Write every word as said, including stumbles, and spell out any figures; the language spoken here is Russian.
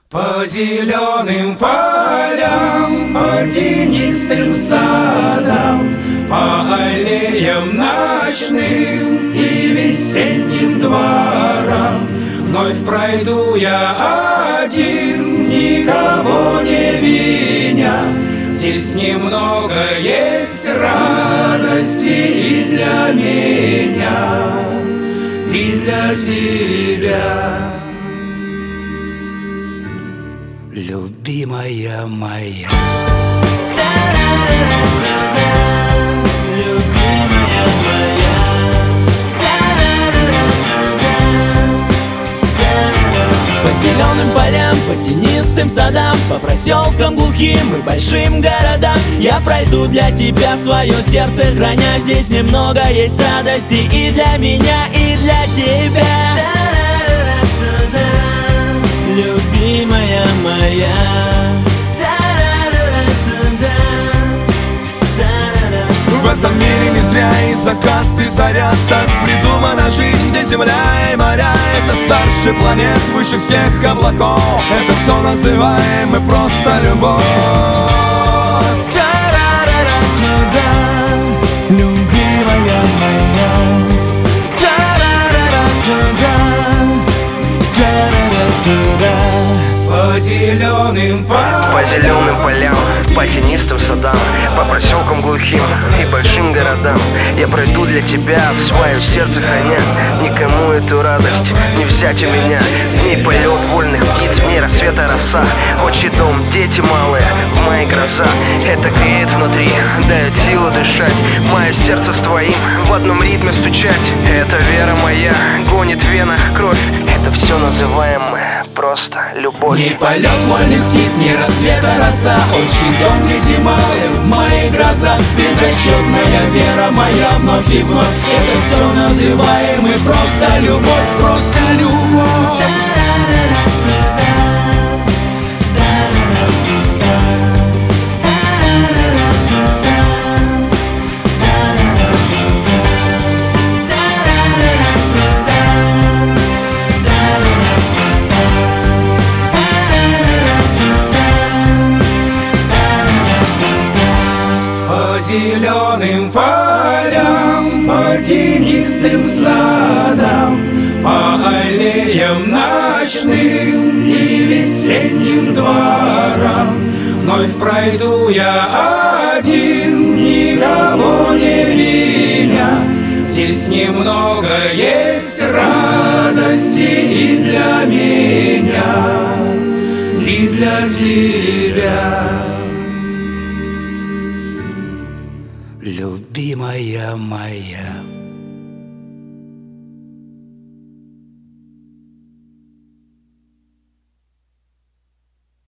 По зеленым полям, по тенистым садам, по аллеям ночным и весенним дворам вновь пройду я один, никого не виня. Здесь немного есть радости и для меня, и для тебя, любимая моя. Любимая моя. По зеленым полям, по тенистым садам, по проселкам глухим и большим городам я пройду для тебя свое сердце, храня. Здесь немного есть радости и для меня, и для тебя, любимая моя. В этом мире не зря и закат, и заря. Так придумана жизнь, где земля и моря. Это старше планет, выше всех облаков. Это все называем мы просто любовь. Любимая моя. По зеленым полям, по зеленым полям, по тенистым садам, по проселкам глухим и большим городам я пройду для тебя, свое сердце храня. Никому эту радость не взять у меня. В ней полет вольных птиц, в ней рассвета роса. Отчий дом, дети малые, в моей гроза. Это греет внутри, дает силу дышать. Мое сердце с твоим в одном ритме стучать. Это вера моя, гонит в венах кровь. Это все называем мы просто любовь. Не полет вольных птиц, не рассвета роса. Отчий дом, дети малые, в моей гроза. Беззащитная вера моя вновь и вновь. Это все называем мы просто любовь, просто любовь. По зеленым полям, по тенистым садам, по аллеям ночным и весенним дворам вновь пройду я один, никого не виня. Здесь немного есть радости и для меня, и для тебя, любимая моя.